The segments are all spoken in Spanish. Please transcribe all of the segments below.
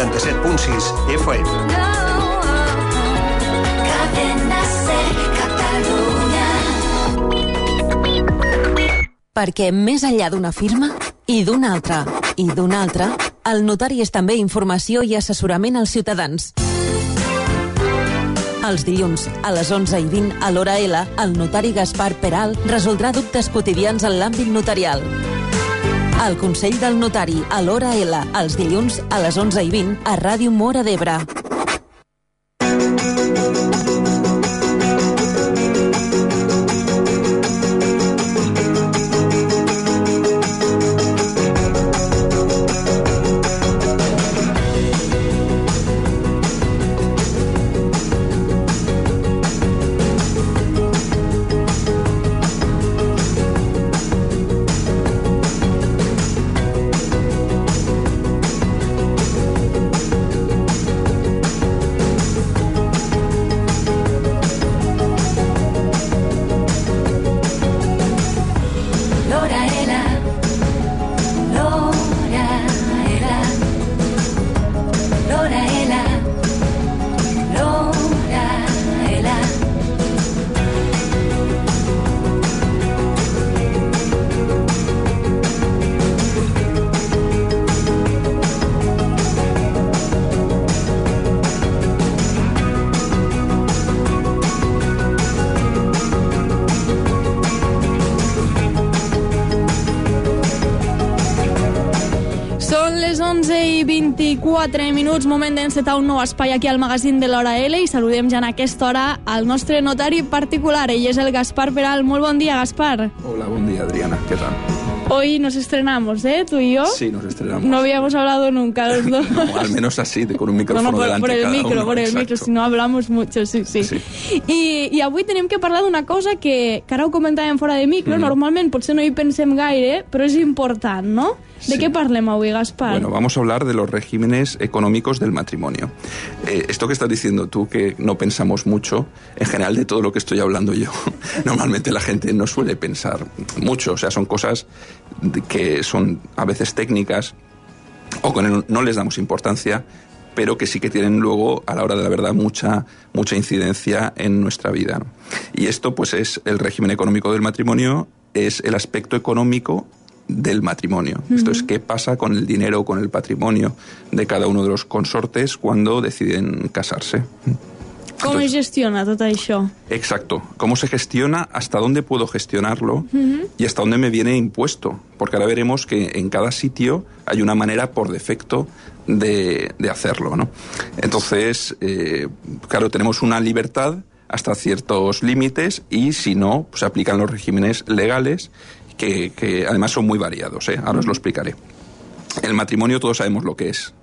87.6 FM. Perquè més enllà d'una firma, i d'una altra, i d'una altra, el notari és també informació i assessorament als ciutadans. Els dilluns, a les 11:20, a l'Hora L, el notari Gaspar Peral resoldrà dubtes quotidians en l'àmbit notarial. El Consell del Notari, a l'Hora L, els dilluns, a les 11:20, a Ràdio Móra d'Ebre. les 11:24 minuts, moment d'encetar un nou espai aquí al magazín de l'Hora L i saludem ja en aquesta hora al nostre notari particular. Ell és el Gaspar Peral. Molt bon dia, Gaspar. Hola, buen día, Adriana. ¿Qué tal? Hoy nos estrenamos, ¿eh? Tú y yo. Sí, nos estrenamos. No habíamos hablado nunca los dos. No, al menos así, con un micrófono delante por el cada micro, uno. por el Exacto. micro, si no hablamos mucho, sí. I avui tenim que parlar d'una cosa que ara ho comentàvem fora de micro, normalment potser no hi pensem gaire, però és important, no? ¿De qué parlem avui, Gaspar? Bueno, vamos a hablar de los regímenes económicos del matrimonio. Esto que estás diciendo tú, que no pensamos mucho, en general de todo lo que estoy hablando yo, normalmente la gente no suele pensar mucho, o sea, son cosas que son a veces técnicas o que no les damos importancia, pero que sí que tienen luego, a la hora de la verdad, mucha incidencia en nuestra vida, ¿no? Y esto, pues, es el régimen económico del matrimonio, es el aspecto económico del matrimonio. Esto es qué pasa con el dinero, con el patrimonio de cada uno de los consortes cuando deciden casarse. Com es gestiona tot això? Exacto. ¿Cómo se gestiona? ¿Hasta dónde puedo gestionarlo? Y hasta dónde me viene impuesto. Porque ahora veremos que en cada sitio hay una manera por defecto de hacerlo, ¿no? Entonces, claro, tenemos una libertad hasta ciertos límites y si no, pues se aplican los regímenes legales que además son muy variados, ¿eh? Ahora os lo explicaré. El matrimonio todos sabemos lo que es.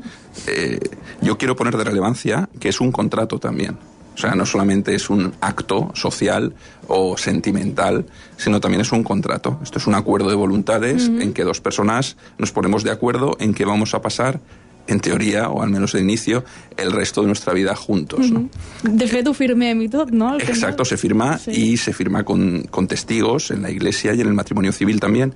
Yo quiero poner de relevancia que es un contrato también. O sea, no solamente es un acto social o sentimental, sino también es un contrato. Esto es un acuerdo de voluntades en que dos personas nos ponemos de acuerdo en que vamos a pasar, en teoría, o al menos de inicio, el resto de nuestra vida juntos, ¿no? De fet, ho firmem i tot, ¿no? Exacto, se firma y se firma con testigos en la iglesia y en el matrimonio civil también,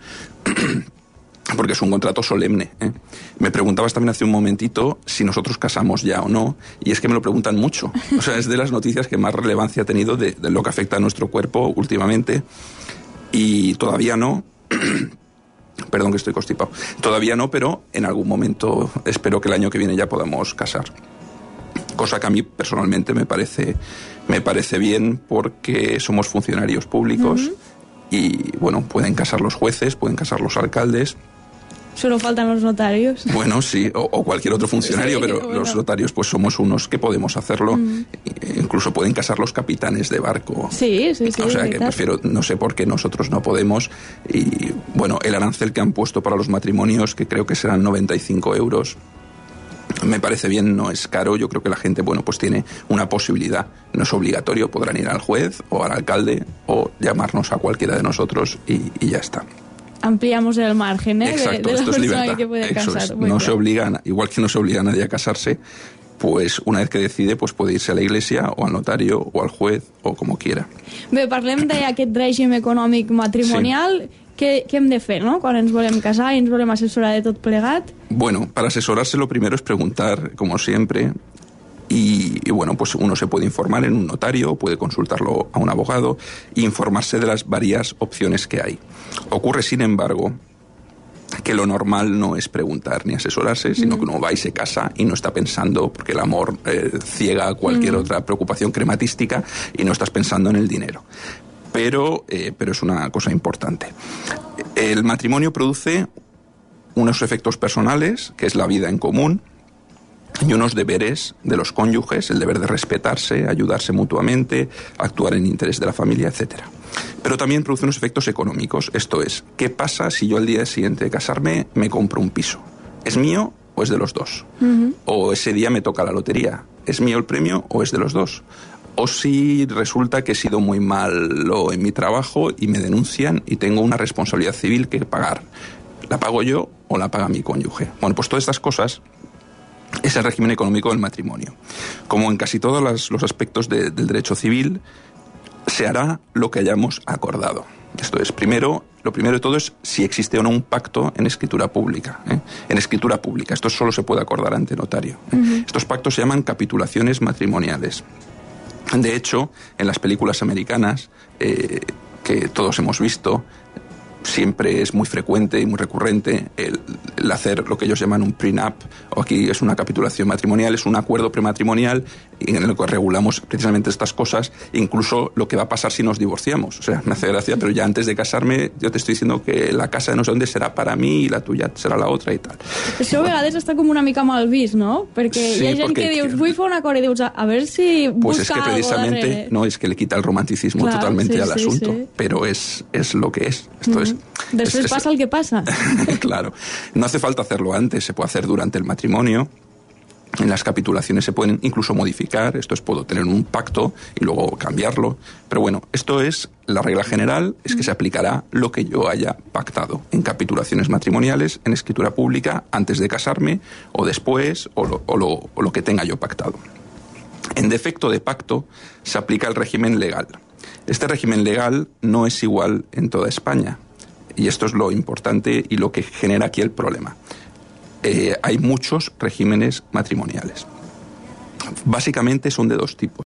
porque es un contrato solemne, ¿eh? Me preguntabas también hace un momentito si nosotros casamos ya o no, y es que me lo preguntan mucho. O sea, es de las noticias que más relevancia ha tenido de lo que afecta a nuestro cuerpo últimamente, y todavía no. Perdón que estoy constipado. Todavía no, pero en algún momento espero que el año que viene ya podamos casar. Cosa que a mí personalmente me parece bien porque somos funcionarios públicos y, bueno, pueden casar los jueces, pueden casar los alcaldes. Solo faltan los notarios. Bueno, sí, o cualquier otro funcionario, sí, pero bueno, los notarios pues somos unos que podemos hacerlo. Incluso pueden casar los capitanes de barco. Sí. O sea, que prefiero, no sé por qué nosotros no podemos. Y, bueno, el arancel que han puesto para los matrimonios, que creo que serán 95 euros, me parece bien, no es caro. Yo creo que la gente, bueno, pues tiene una posibilidad. No es obligatorio, podrán ir al juez o al alcalde o llamarnos a cualquiera de nosotros y ya está. Ampliamos el margen, ¿eh? Exacto, de la esto es persona libertad. que puede casar. Es. No se obliga, igual que no se obliga a nadie a casarse, pues una vez que decide, pues puede irse a la iglesia o al notario o al juez o como quiera. Bé, parlem d'aquest règim econòmic matrimonial. Sí. què hem de fer, no?, quan ens volem casar i ens volem assessorar de tot plegat. Bueno, para asesorarse lo primero es preguntar, como siempre, y bueno, pues uno se puede informar en un notario, puede consultarlo a un abogado e informarse de las varias opciones que hay. Ocurre, sin embargo, que lo normal no es preguntar ni asesorarse, sino que uno va y se casa y no está pensando, porque el amor ciega cualquier otra preocupación crematística, y no estás pensando en el dinero. Pero es una cosa importante. El matrimonio produce unos efectos personales, que es la vida en común, y unos deberes de los cónyuges, el deber de respetarse, ayudarse mutuamente, actuar en interés de la familia, etc. Pero también produce unos efectos económicos. Esto es, ¿qué pasa si yo al día siguiente de casarme me compro un piso? ¿Es mío o es de los dos? O ese día me toca la lotería. ¿Es mío el premio o es de los dos? O si resulta que he sido muy malo en mi trabajo y me denuncian y tengo una responsabilidad civil que pagar. ¿La pago yo o la paga mi cónyuge? Bueno, pues todas estas cosas es el régimen económico del matrimonio. Como en casi todos los aspectos del derecho civil, se hará lo que hayamos acordado. Esto es, lo primero de todo es si existe o no un pacto en escritura pública. En escritura pública. Esto solo se puede acordar ante notario. Estos pactos se llaman capitulaciones matrimoniales. De hecho, en las películas americanas, que todos hemos visto, siempre es muy frecuente y muy recurrente el hacer lo que ellos llaman un prenup, o aquí es una capitulación matrimonial, es un acuerdo prematrimonial en el que regulamos precisamente estas cosas, incluso lo que va a pasar si nos divorciamos. O sea, me hace gracia, pero ya antes de casarme yo te estoy diciendo que la casa de no sé dónde será para mí y la tuya serà la otra i tal. Això a vegades està com una mica mal vist, no? Perquè sí, hi ha gent que dius, vull fer un acord, i dius, a ver si busca pues es que precisamente, algo darrere. No, es que le quita el romanticismo claro, totalmente sí, al asunto, sí. Pero es lo que es. Esto es. Después pasa el que pasa. Claro. No hace falta hacerlo antes, se puede hacer durante el matrimonio. En las capitulaciones se pueden incluso modificar, esto es, puedo tener un pacto y luego cambiarlo. Pero bueno, esto es la regla general, es que se aplicará lo que yo haya pactado en capitulaciones matrimoniales, en escritura pública, antes de casarme o después, o lo que tenga yo pactado. En defecto de pacto se aplica el régimen legal. Este régimen legal no es igual en toda España. Y esto es lo importante y lo que genera aquí el problema. Hay muchos regímenes matrimoniales. Básicamente son de dos tipos.